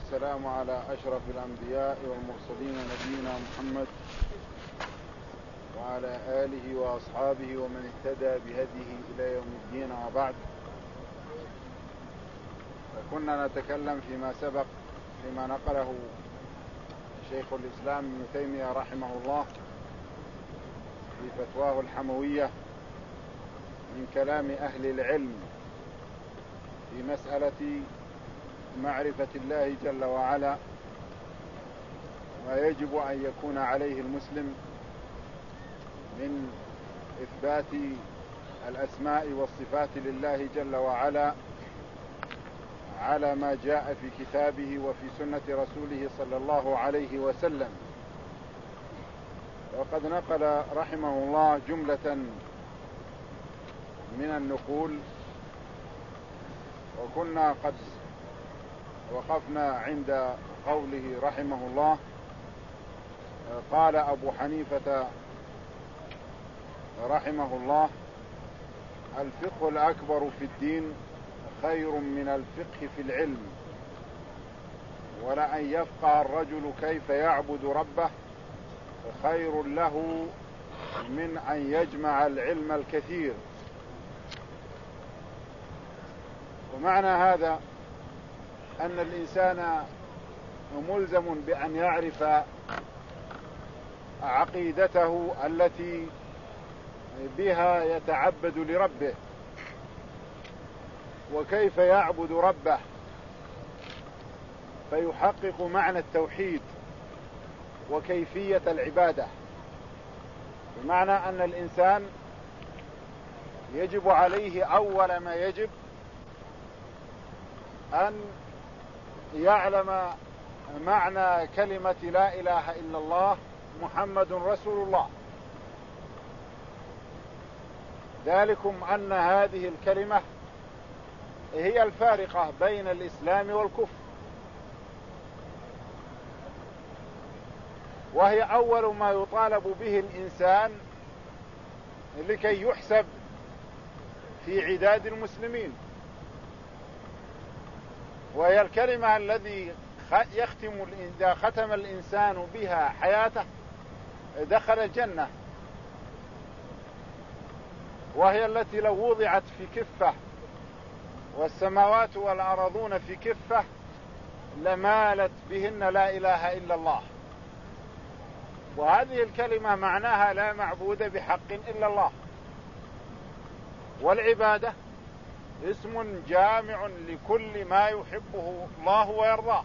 والسلام على أشرف الأنبياء والمرسلين نبينا محمد وعلى آله وأصحابه ومن اهتدى بهديه إلى يوم الدين. وبعد، فكنا نتكلم فيما سبق فيما نقله شيخ الإسلام ابن تيمية رحمه الله في فتواه الحموية من كلام أهل العلم في مسألة معرفة الله جل وعلا، ويجب أن يكون عليه المسلم من إثبات الأسماء والصفات لله جل وعلا على ما جاء في كتابه وفي سنة رسوله صلى الله عليه وسلم. وقد نقل رحمه الله جملة من النقول، وكنا قد وقفنا عند قوله رحمه الله: قال أبو حنيفة رحمه الله: الفقه الأكبر في الدين خير من الفقه في العلم، ولأن يفقه الرجل كيف يعبد ربه خير له من أن يجمع العلم الكثير. ومعنى هذا أن الإنسان ملزم بأن يعرف عقيدته التي بها يتعبد لربه، وكيف يعبد ربه فيحقق معنى التوحيد وكيفية العبادة. بمعنى أن الإنسان يجب عليه أول ما يجب أن يعلم معنى كلمة لا إله إلا الله محمد رسول الله، ذلكم أن هذه الكلمة هي الفارقة بين الإسلام والكفر، وهي أول ما يطالب به الإنسان لكي يحسب في عداد المسلمين، وهي الكلمة الذي إذا ختم الإنسان بها حياته دخل الجنة، وهي التي لو وضعت في كفة والسماوات والأرضون في كفة لمالت بهن لا إله إلا الله. وهذه الكلمة معناها لا معبود بحق إلا الله، والعبادة اسم جامع لكل ما يحبه الله ويرضاه.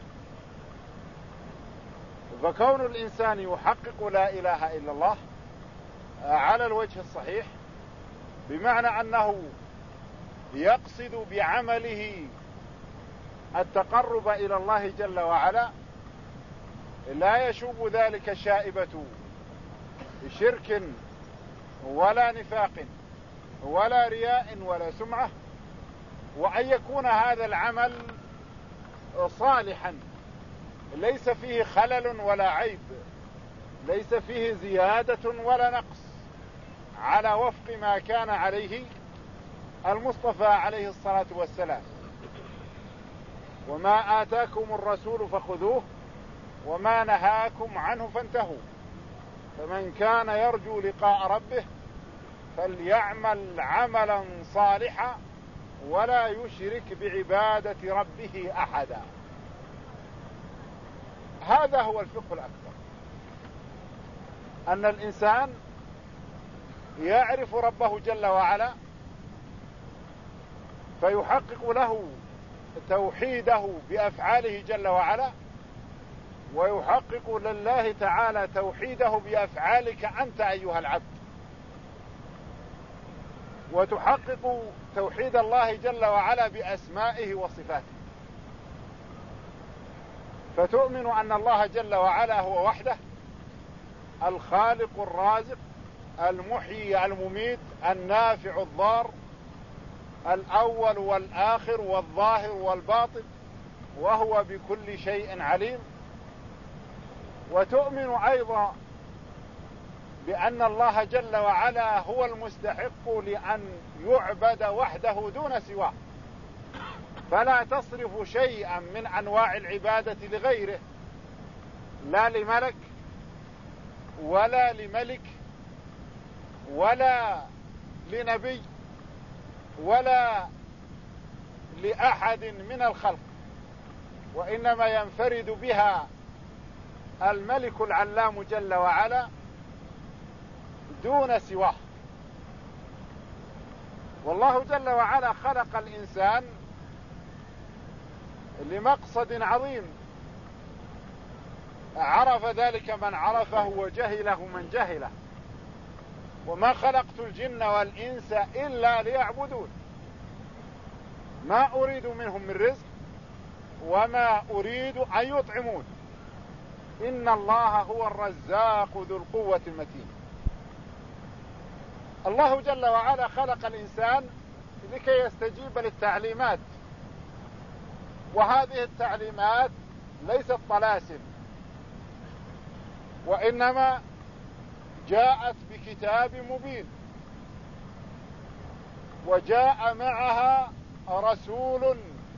فكون الإنسان يحقق لا إله إلا الله على الوجه الصحيح، بمعنى أنه يقصد بعمله التقرب إلى الله جل وعلا، لا يشوب ذلك شائبة شرك ولا نفاق ولا رياء ولا سمعة، وأن يكون هذا العمل صالحا ليس فيه خلل ولا عيب، ليس فيه زيادة ولا نقص، على وفق ما كان عليه المصطفى عليه الصلاة والسلام. وما آتاكم الرسول فخذوه وما نهاكم عنه فانتهوا، فمن كان يرجو لقاء ربه فليعمل عملا صالحا ولا يشرك بعبادة ربه أحدا. هذا هو الفقه الأكبر، أن الإنسان يعرف ربه جل وعلا فيحقق له توحيده بأفعاله جل وعلا، ويحقق لله تعالى توحيده بأفعالك أنت أيها العبد، وتحقق توحيد الله جل وعلا بأسمائه وصفاته، فتؤمن أن الله جل وعلا هو وحده الخالق الرازق المحيي المميت النافع الضار، الأول والآخر والظاهر والباطن، وهو بكل شيء عليم. وتؤمن أيضا بأن الله جل وعلا هو المستحق لأن يعبد وحده دون سواه، فلا تصرف شيئا من أنواع العبادة لغيره، لا لملك ولا لملك ولا لنبي ولا لأحد من الخلق، وإنما ينفرد بها الملك العلام جل وعلا دون سواه. والله جل وعلا خلق الإنسان لمقصد عظيم، عرف ذلك من عرفه وجهله من جهله، وما خلقت الجن والإنس إلا ليعبدون، ما أريد منهم من رزق وما أريد أن يطعمون، إن الله هو الرزاق ذو القوة المتين. الله جل وعلا خلق الإنسان لكي يستجيب للتعليمات، وهذه التعليمات ليست طلاسم، وإنما جاءت بكتاب مبين، وجاء معها رسول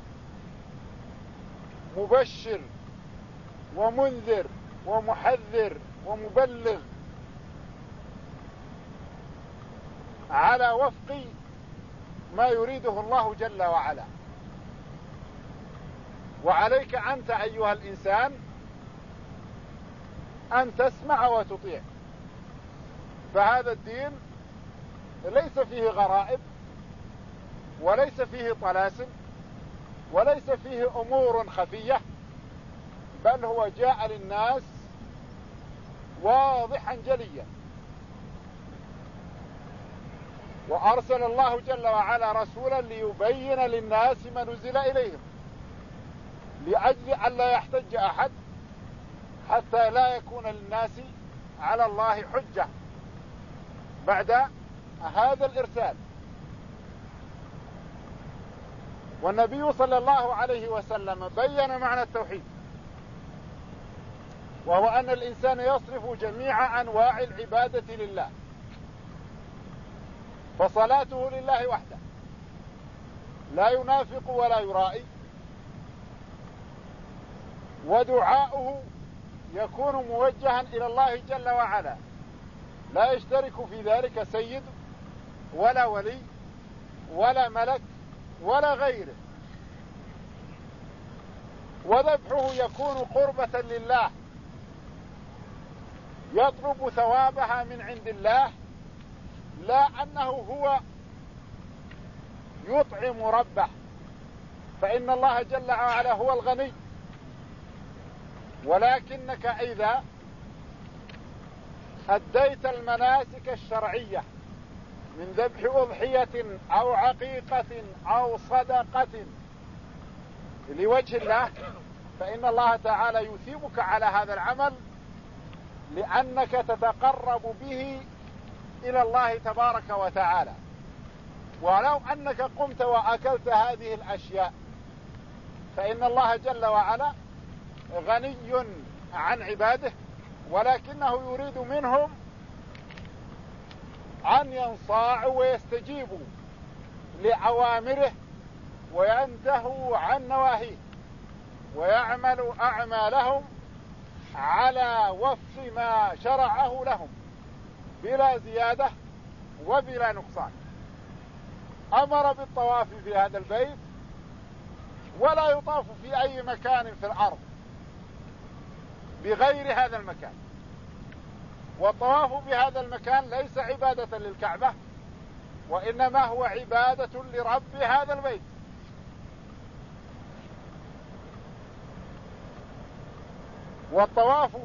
مبشر ومنذر ومحذر ومبلغ على وفق ما يريده الله جل وعلا. وعليك أنت أيها الإنسان أن تسمع وتطيع، فهذا الدين ليس فيه غرائب وليس فيه طلاسم وليس فيه أمور خفية، بل هو جاء للناس واضحا جليا. وأرسل الله جل وعلا رسولا ليبين للناس ما نزل إليهم، لأجل أن لا يحتج أحد، حتى لا يكون للناس على الله حجة بعد هذا الإرسال. والنبي صلى الله عليه وسلم بين معنى التوحيد، وهو أن الإنسان يصرف جميع أنواع العبادة لله، فصلاته لله وحده لا ينافق ولا يرائي، ودعاؤه يكون موجها إلى الله جل وعلا، لا يشترك في ذلك سيد ولا ولي ولا ملك ولا غيره. وذبحه يكون قربة لله، يطلب ثوابها من عند الله، لا أنه هو يطعم ربه، فإن الله جل وعلا هو الغني، ولكنك إذا أديت المناسك الشرعية من ذبح أضحية أو عقيقة أو صدقة لوجه الله، فإن الله تعالى يثيبك على هذا العمل، لأنك تتقرب به إلى الله تبارك وتعالى. ولو أنك قمت وأكلت هذه الأشياء فإن الله جل وعلا غني عن عباده، ولكنه يريد منهم أن ينصاعوا ويستجيبوا لأوامره وينتهوا عن نواهيه، ويعملوا أعمالهم على وفق ما شرعه لهم بلا زيادة وبلا نقصان. أمر بالطواف في هذا البيت، ولا يطاف في أي مكان في الأرض بغير هذا المكان، والطواف بهذا المكان ليس عبادة للكعبة، وإنما هو عبادة لرب هذا البيت. والطواف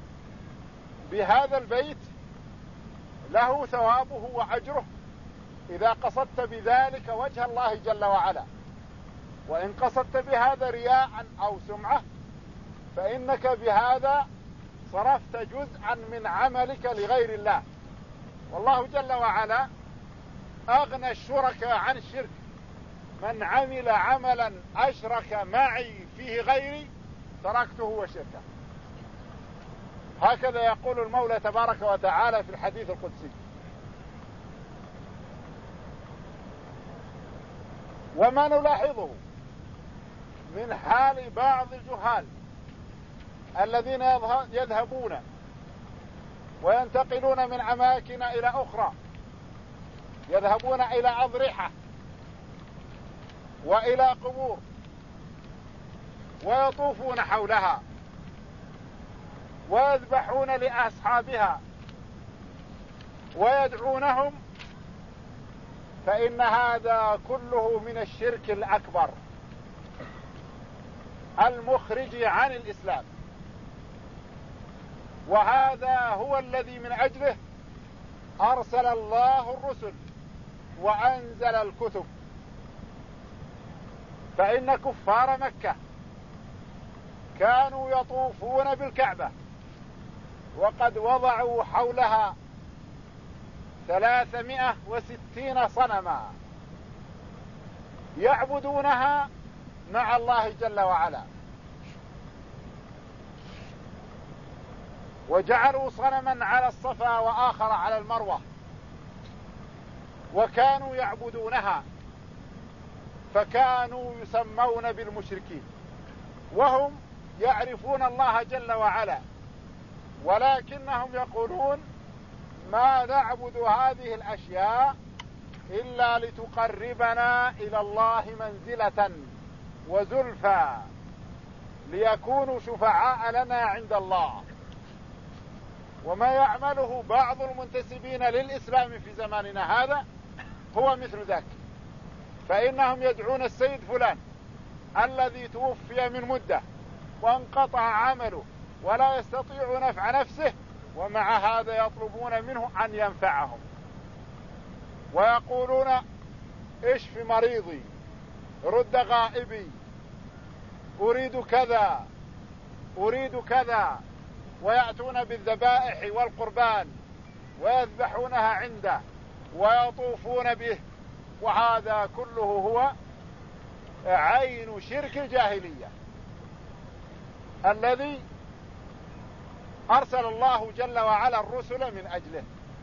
بهذا البيت له ثوابه وأجره إذا قصدت بذلك وجه الله جل وعلا، وإن قصدت بهذا رياء أو سمعة فإنك بهذا صرفت جزءا من عملك لغير الله. والله جل وعلا أغنى الشركاء عن الشرك، من عمل عملا أشرك معي فيه غيري تركته وشركه، هكذا يقول المولى تبارك وتعالى في الحديث القدسي. وما نلاحظه من حال بعض الجهال الذين يذهبون وينتقلون من أماكن إلى أخرى، يذهبون إلى أضرحة وإلى قبور ويطوفون حولها ويذبحون لأصحابها ويدعونهم، فإن هذا كله من الشرك الأكبر المخرج عن الإسلام. وهذا هو الذي من أجله أرسل الله الرسل وأنزل الكتب. فإن كفار مكة كانوا يطوفون بالكعبة وقد وضعوا حولها 360 صنما يعبدونها مع الله جل وعلا، وجعلوا صنما على الصفا وآخر على المروة، وكانوا يعبدونها، فكانوا يسمون بالمشركين وهم يعرفون الله جل وعلا، ولكنهم يقولون ما نعبد هذه الأشياء إلا لتقربنا إلى الله منزلة وزلفى ليكونوا شفعاء لنا عند الله. وما يعمله بعض المنتسبين للإسلام في زماننا هذا هو مثل ذاك، فإنهم يدعون السيد فلان الذي توفي من مدة وانقطع عمله ولا يستطيع نفع نفسه، ومع هذا يطلبون منه أن ينفعهم، ويقولون اشف مريضي، رد غائبي، أريد كذا أريد كذا، ويأتون بالذبائح والقربان ويذبحونها عنده ويطوفون به. وهذا كله هو عين شرك الجاهلية الذي أرسل الله جل وعلا الرسل من أجله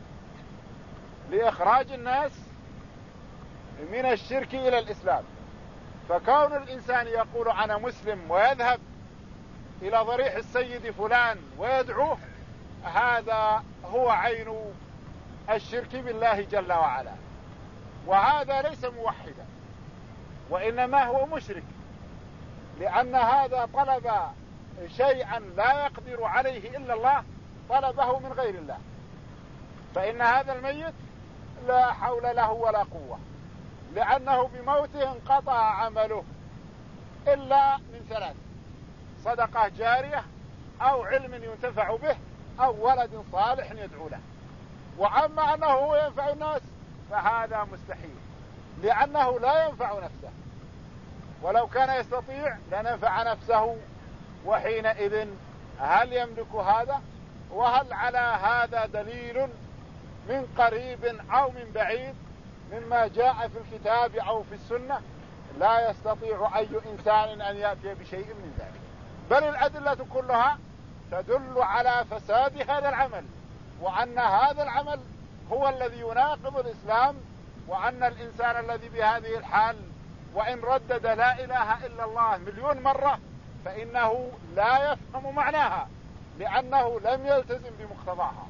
لإخراج الناس من الشرك إلى الإسلام. فكون الإنسان يقول أنا مسلم ويذهب إلى ضريح السيد فلان ويدعوه، هذا هو عين الشرك بالله جل وعلا، وهذا ليس موحدا وإنما هو مشرك، لأن هذا طلب شيئا لا يقدر عليه إلا الله، طلبه من غير الله، فإن هذا الميت لا حول له ولا قوة، لأنه بموته انقطع عمله إلا من ثلاث: صدقة جارية أو علم ينتفع به أو ولد صالح يدعو له. وأما أنه هو ينفع الناس فهذا مستحيل، لأنه لا ينفع نفسه، ولو كان يستطيع لنفع نفسه، وحينئذ هل يملك هذا؟ وهل على هذا دليل من قريب أو من بعيد مما جاء في الكتاب أو في السنة؟ لا يستطيع أي إنسان أن يأتي بشيء من ذلك، بل الأدلة كلها تدل على فساد هذا العمل، وأن هذا العمل هو الذي يناقض الإسلام، وأن الإنسان الذي بهذه الحال وإن ردد لا إله إلا الله 1,000,000 مرة فإنه لا يفهم معناها، لأنه لم يلتزم بمقتضاها.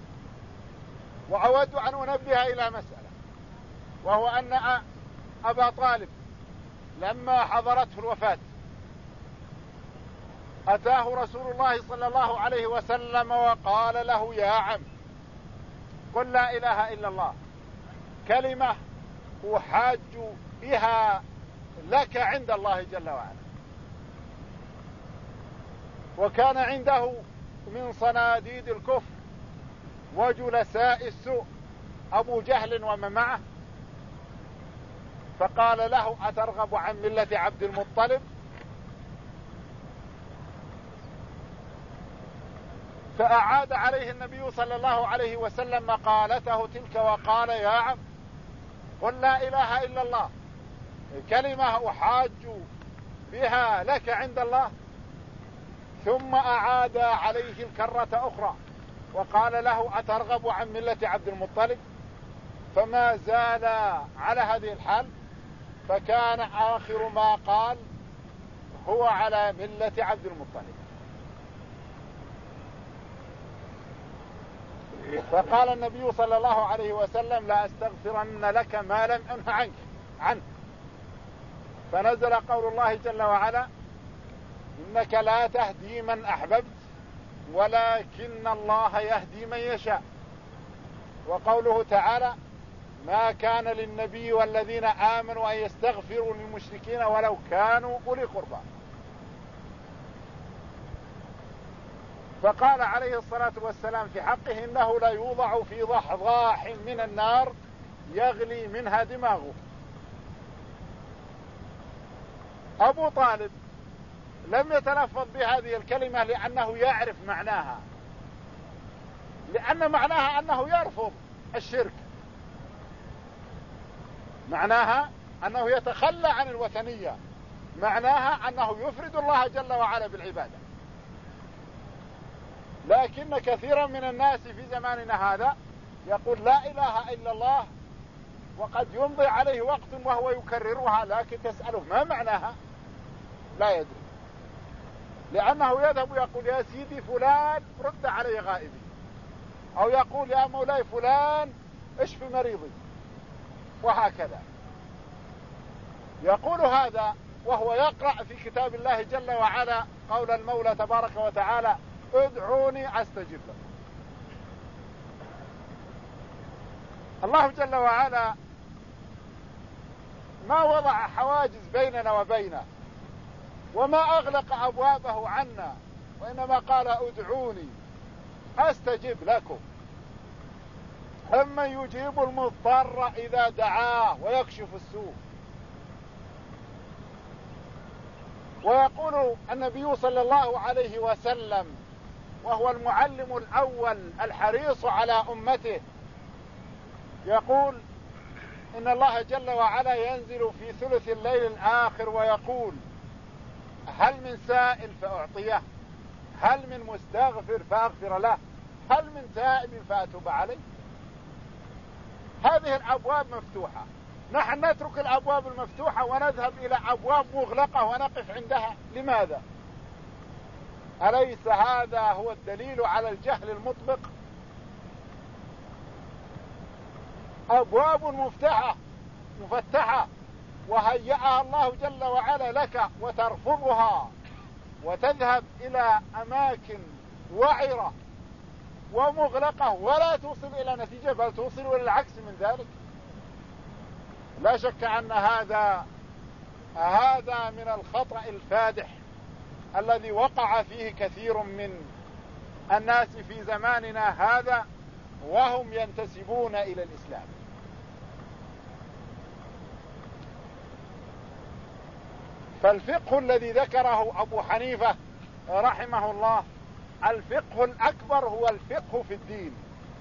وأود أن أنبه إلى مسألة، وهو أن أبا طالب لما حضرته الوفاة أتاه رسول الله صلى الله عليه وسلم وقال له: يا عم، قل لا إله إلا الله، كلمة أحاج بها لك عند الله جل وعلا. وكان عنده من صناديد الكفر وجلساء السوء أبو جهل ومن معه، فقال له: أترغب عن ملة عبد المطلب؟ فأعاد عليه النبي صلى الله عليه وسلم مقالته تلك وقال: يا عم، قل لا إله إلا الله، كلمة أحاج بها لك عند الله. ثم أعاد عليه الكرة أخرى وقال له: أترغب عن ملة عبد المطلب؟ فما زال على هذه الحال، فكان آخر ما قال: هو على ملة عبد المطلب. فقال النبي صلى الله عليه وسلم لا أستغفرن لك ما لم أنه عنك. فنزل قول الله جل وعلا إنك لا تهدي من أحببت ولكن الله يهدي من يشاء. وقوله تعالى ما كان للنبي والذين آمنوا أن يستغفروا للمشركين ولو كانوا أولي قربى. فقال عليه الصلاة والسلام في حقه إنه لا يوضع في ضحضاح من النار يغلي منها دماغه. أبو طالب لم يتلفظ بهذه الكلمة لأنه يعرف معناها، لأن معناها أنه يرفض الشرك، معناها أنه يتخلى عن الوثنية، معناها أنه يفرد الله جل وعلا بالعبادة. لكن كثيرا من الناس في زماننا هذا يقول لا إله إلا الله وقد يمضي عليه وقت وهو يكررها، لكن تسأله ما معناها لا يدري، لأنه يذهب ويقول يا سيدي فلان رد علي غائبي، أو يقول يا مولاي فلان اشف مريضي، وهكذا يقول هذا وهو يقرأ في كتاب الله جل وعلا قول المولى تبارك وتعالى ادعوني أستجب لكم. الله جل وعلا ما وضع حواجز بيننا وبينه وما أغلق أبوابه عنا، وإنما قال ادعوني أستجب لكم. أمن يجيب المضطر إذا دعاه ويكشف السوء. ويقول النبي صلى الله عليه وسلم وهو المعلم الأول الحريص على أمته، يقول إن الله جل وعلا ينزل في ثلث الليل الآخر ويقول هل من سائل فأعطيه، هل من مستغفر فأغفر له، هل من تائب فأتوب عليه. هذه الأبواب مفتوحة، نحن نترك الأبواب المفتوحة ونذهب إلى أبواب مغلقة ونقف عندها. لماذا؟ أليس هذا هو الدليل على الجهل المطبق؟ أبواب مفتحة وهيأها الله جل وعلا لك وترفضها وتذهب إلى أماكن وعرة ومغلقة ولا توصل إلى نتيجة، بل توصل إلى العكس من ذلك. لا شك أن هذا من الخطأ الفادح الذي وقع فيه كثير من الناس في زماننا هذا وهم ينتسبون إلى الإسلام. فالفقه الذي ذكره أبو حنيفة رحمه الله، الفقه الأكبر هو الفقه في الدين.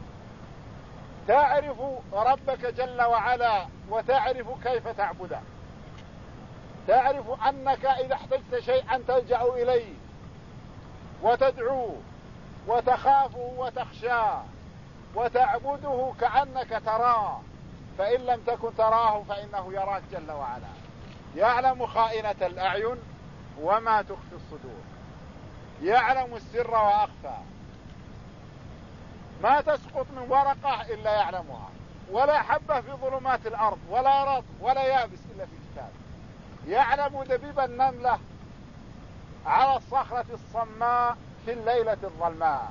تعرف ربك جل وعلا وتعرف كيف تعبده، تعرف أنك إذا احتجت شيئا تلجأ إليه وتدعوه وتخافه وتخشاه وتعبده كأنك تراه، فإن لم تكن تراه فإنه يراك جل وعلا، يعلم خائنة الأعين وما تخفي الصدور، يعلم السر وأخفى، ما تسقط من ورقة إلا يعلمها، ولا حبة في ظلمات الأرض ولا رطب ولا يابس إلا في كتاب، يعلم دبيب النملة على الصخرة الصماء في الليلة الظلماء،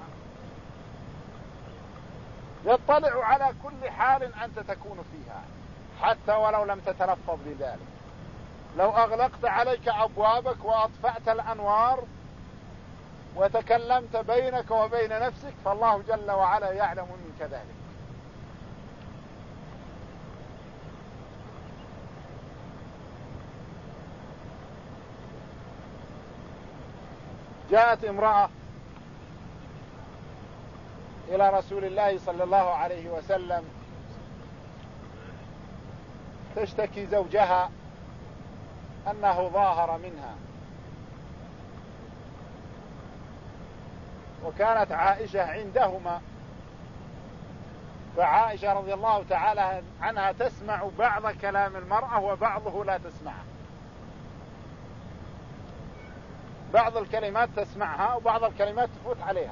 يطلع على كل حال أنت تكون فيها حتى ولو لم تتلفظ بذلك. لو أغلقت عليك أبوابك وأطفأت الأنوار وتكلمت بينك وبين نفسك فالله جل وعلا يعلم منك ذلك. جاءت امرأة إلى رسول الله صلى الله عليه وسلم تشتكي زوجها أنه ظاهر منها، وكانت عائشة عندهما، فعائشة رضي الله تعالى عنها تسمع بعض كلام المرأة وبعضه لا تسمعه. بعض الكلمات تسمعها وبعض الكلمات تفوت عليها.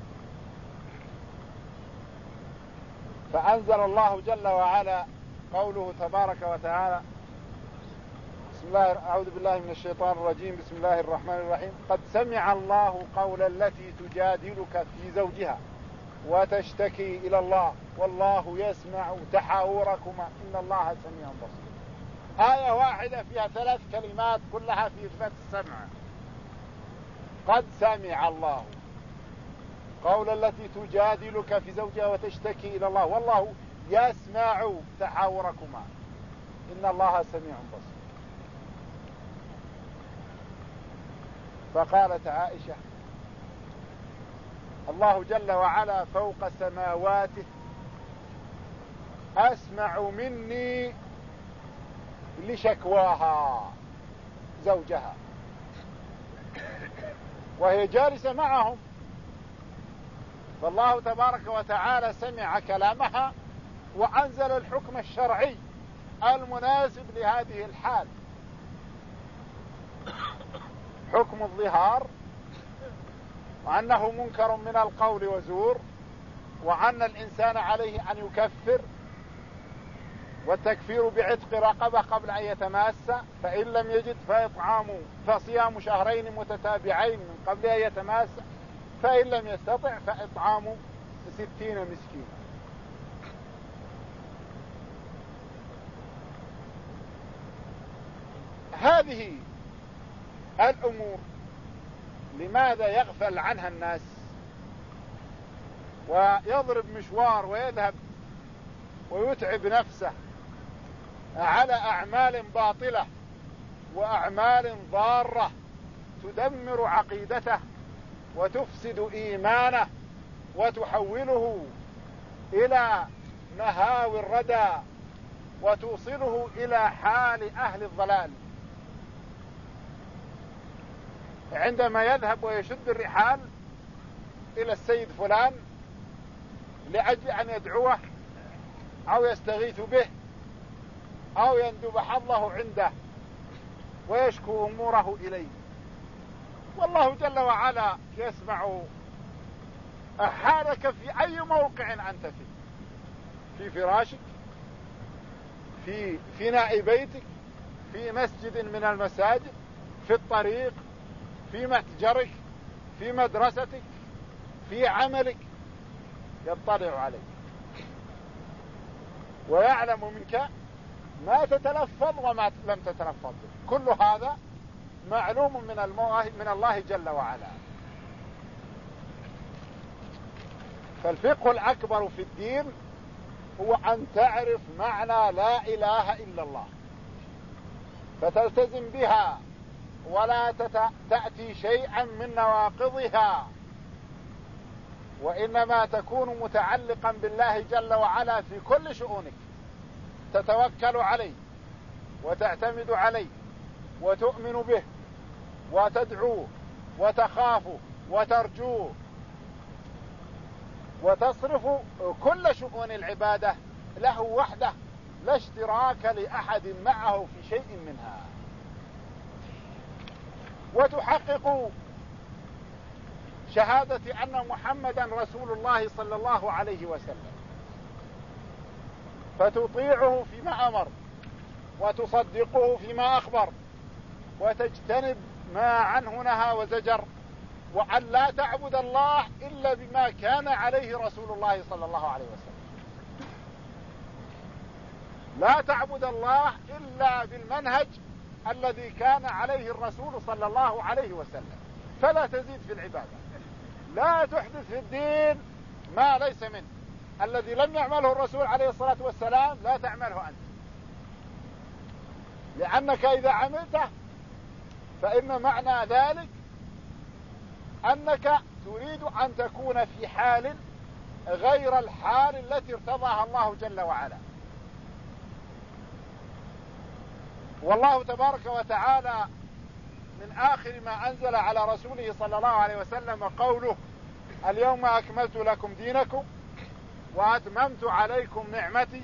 فأنزل الله جل وعلا قوله تبارك وتعالى: بسم الله، أعوذ بالله من الشيطان الرجيم، بسم الله الرحمن الرحيم: قد سمع الله قول التي تجادلك في زوجها وتشتكي إلى الله والله يسمع تحاوركما إن الله سميع بصير. آية واحدة فيها 3 كلمات كلها في إثبات السمع. قد سمع الله قول التي تجادلك في زوجها وتشتكي إلى الله والله يسمع تحاوركما إن الله سميع بصير. فقالت عائشة: الله جل وعلا فوق سماواته أسمع مني لشكواها زوجها وهي جالسة معهم. فالله تبارك وتعالى سمع كلامها وأنزل الحكم الشرعي المناسب لهذه الحال، حكم الظهار، وأنه منكر من القول وزور، وأن الإنسان عليه أن يكفر، والتكفير بعتق رقبة قبل أن يتماس، فإن لم يجد فصيام شهرين متتابعين من قبل أن يتماس، فإن لم يستطع فإطعام 60 مسكينا. هذه الأمور لماذا يغفل عنها الناس ويضرب مشوار ويذهب ويتعب نفسه على أعمال باطلة وأعمال ضارة تدمر عقيدته وتفسد إيمانه وتحوله إلى مهاوي الردى وتوصله إلى حال أهل الضلال. عندما يذهب ويشد الرحال إلى السيد فلان لأجل أن يدعوه أو يستغيث به أو يندب حظه عنده ويشكو أموره إليه، والله جل وعلا يسمع حالك في أي موقع أنت فيه، في فراشك، في فناء بيتك، في مسجد من المساجد، في الطريق، في متجرك، في مدرستك، في عملك، يطلع عليك ويعلم منك ما تتلفظ وما لم تتلفظ به. كل هذا معلوم من الله جل وعلا. فالفقه الأكبر في الدين هو أن تعرف معنى لا إله إلا الله فتلتزم بها ولا تأتي شيئا من نواقضها، وإنما تكون متعلقا بالله جل وعلا في كل شؤونك، تتوكل عليه وتعتمد عليه وتؤمن به وتدعوه وتخافه وترجوه، وتصرف كل شؤون العبادة له وحده لا اشتراك لأحد معه في شيء منها، وتحقق شهادة أن محمدا رسول الله صلى الله عليه وسلم، فتطيعه فيما أمر وتصدقه فيما أخبر وتجتنب ما عنه نهى وزجر، وأن لا تعبد الله إلا بما كان عليه رسول الله صلى الله عليه وسلم. لا تعبد الله إلا بالمنهج الذي كان عليه الرسول صلى الله عليه وسلم، فلا تزيد في العبادة، لا تحدث في الدين ما ليس منه، الذي لم يعمله الرسول عليه الصلاة والسلام لا تعمله أنت، لأنك إذا عملته فإن معنى ذلك أنك تريد أن تكون في حال غير الحال التي ارتضاها الله جل وعلا. والله تبارك وتعالى من آخر ما أنزل على رسوله صلى الله عليه وسلم قوله: اليوم أكملت لكم دينكم وأتممت عليكم نعمتي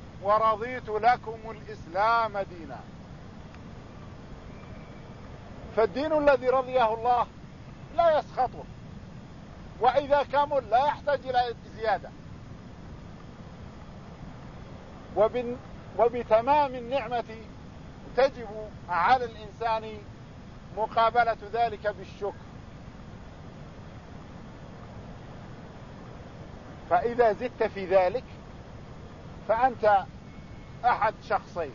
ورضيت لكم الإسلام دينا. فالدين الذي رضيه الله لا يسخطه، وإذا كمل لا يحتاج إلى زيادة. وبتمام النعمة تجب على الإنسان مقابلة ذلك بالشكر. فإذا زدت في ذلك فأنت أحد شخصين: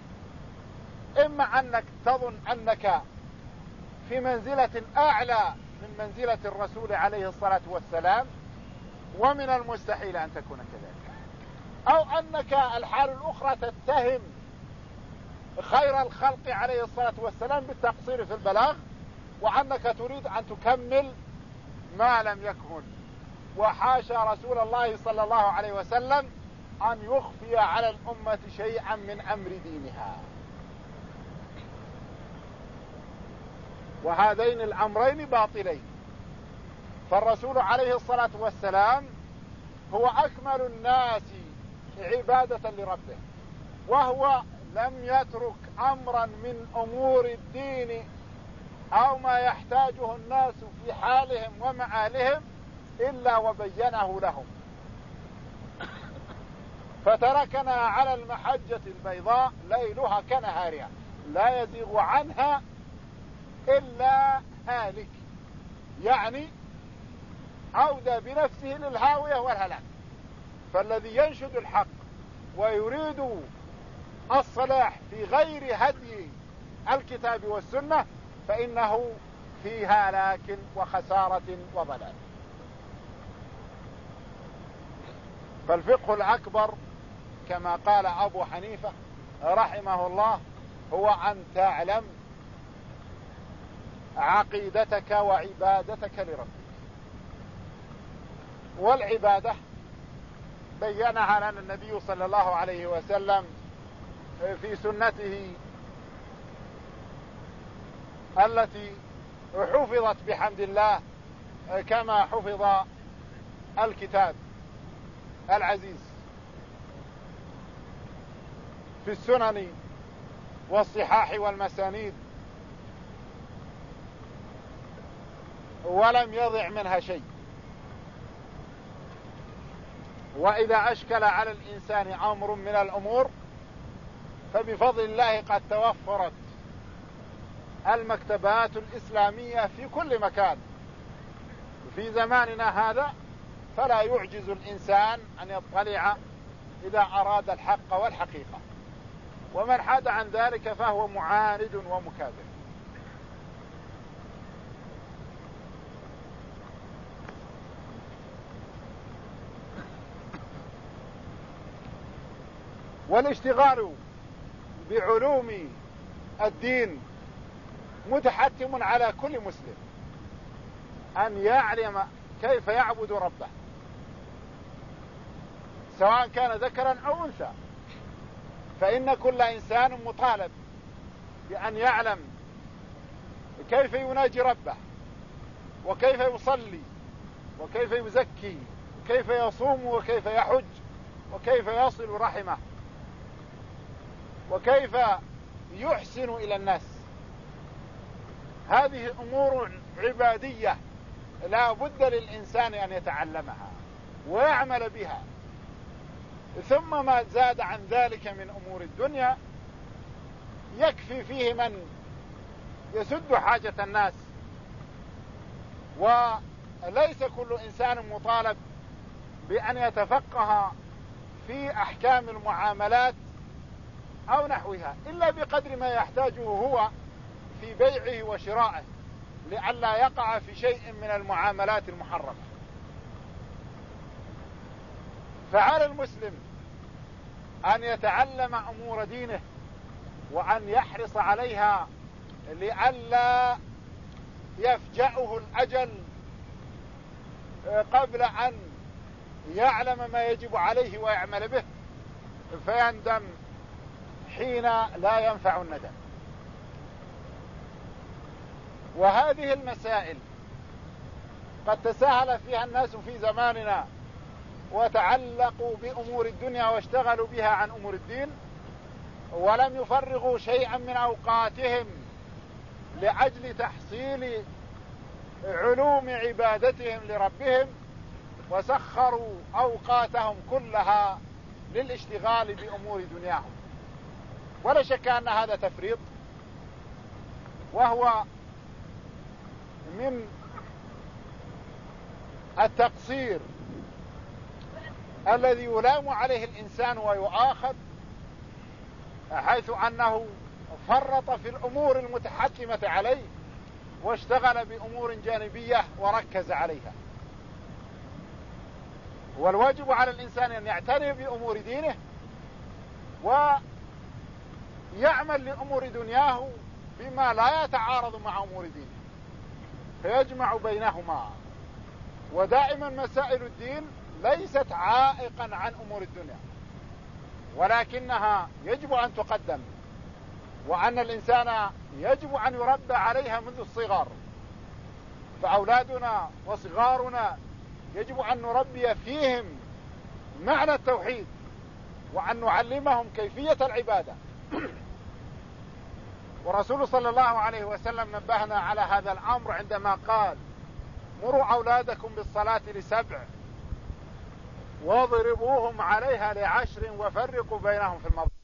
إما أنك تظن أنك في منزلة أعلى من منزلة الرسول عليه الصلاة والسلام، ومن المستحيل أن تكون كذلك، أو أنك الحال الأخرى تتهم خير الخلق عليه الصلاة والسلام بالتقصير في البلاغ، وأنك تريد أن تكمل ما لم يكمل. وحاشا رسول الله صلى الله عليه وسلم أن يخفي على الأمة شيئا من أمر دينها. وهذين الأمرين باطلين. فالرسول عليه الصلاة والسلام هو أكمل الناس عبادة لربه، وهو لم يترك أمرا من أمور الدين أو ما يحتاجه الناس في حالهم ومآلهم إلا وبينه لهم، فتركنا على المحجة البيضاء ليلها كنهارها لا يزيغ عنها إلا هالك، يعني عودة بنفسه للهاوية والهلاك. فالذي ينشد الحق ويريد الصلاح في غير هدي الكتاب والسنة فإنه في هلاك وخسارة وضلال. فالفقه الأكبر كما قال أبو حنيفة رحمه الله هو أن تعلم عقيدتك وعبادتك لربك. والعبادة بينها لنا النبي صلى الله عليه وسلم في سنته التي حفظت بحمد الله كما حفظ الكتاب العزيز في السنن والصحاح والمسانيد، ولم يضع منها شيء. وإذا أشكل على الإنسان أمر من الأمور فبفضل الله قد توفرت المكتبات الإسلامية في كل مكان في زماننا هذا، فلا يعجز الإنسان أن يطلع إذا أراد الحق والحقيقة، ومن حاد عن ذلك فهو معاند ومكابر. والاشتغال بعلوم الدين متحتم على كل مسلم أن يعلم كيف يعبد ربه، سواء كان ذكرا أو أنثى. فإن كل إنسان مطالب بأن يعلم كيف يناجي ربه، وكيف يصلي، وكيف يزكي، وكيف يصوم، وكيف يحج، وكيف يصل رحمه، وكيف يحسن إلى الناس. هذه أمور عبادية لا بد للإنسان أن يتعلمها ويعمل بها. ثم ما زاد عن ذلك من أمور الدنيا يكفي فيه من يسد حاجة الناس، وليس كل إنسان مطالب بأن يتفقه في أحكام المعاملات أو نحوها إلا بقدر ما يحتاجه هو في بيعه وشرائه، لئلا يقع في شيء من المعاملات المحرمة. فعلى المسلم أن يتعلم أمور دينه وأن يحرص عليها لئلا يفجأه الأجل قبل أن يعلم ما يجب عليه ويعمل به، فيندم حين لا ينفع الندم. وهذه المسائل قد تساهل فيها الناس في زماننا وتعلقوا بأمور الدنيا واشتغلوا بها عن أمور الدين، ولم يفرغوا شيئا من أوقاتهم لأجل تحصيل علوم عبادتهم لربهم، وسخروا أوقاتهم كلها للاشتغال بأمور دنياهم. ولا شك أن هذا تفريط، وهو من التقصير الذي يلام عليه الإنسان ويؤاخذ، حيث أنه فرط في الأمور المتحتمة عليه واشتغل بأمور جانبية وركز عليها. والواجب على الإنسان أن يعتني بأمور دينه ويعمل لأمور دنياه بما لا يتعارض مع أمور دينه، فيجمع بينهما. ودائما مسائل الدين ليست عائقا عن أمور الدنيا، ولكنها يجب أن تقدم، وأن الإنسان يجب أن يربى عليها منذ الصغر. فأولادنا وصغارنا يجب أن نربي فيهم معنى التوحيد، وأن نعلمهم كيفية العبادة. ورسول صلى الله عليه وسلم نبهنا على هذا الأمر عندما قال: مروا أولادكم بالصلاة ل7 واضربوهم عليها ل10 وفرقوا بينهم في المضاجع.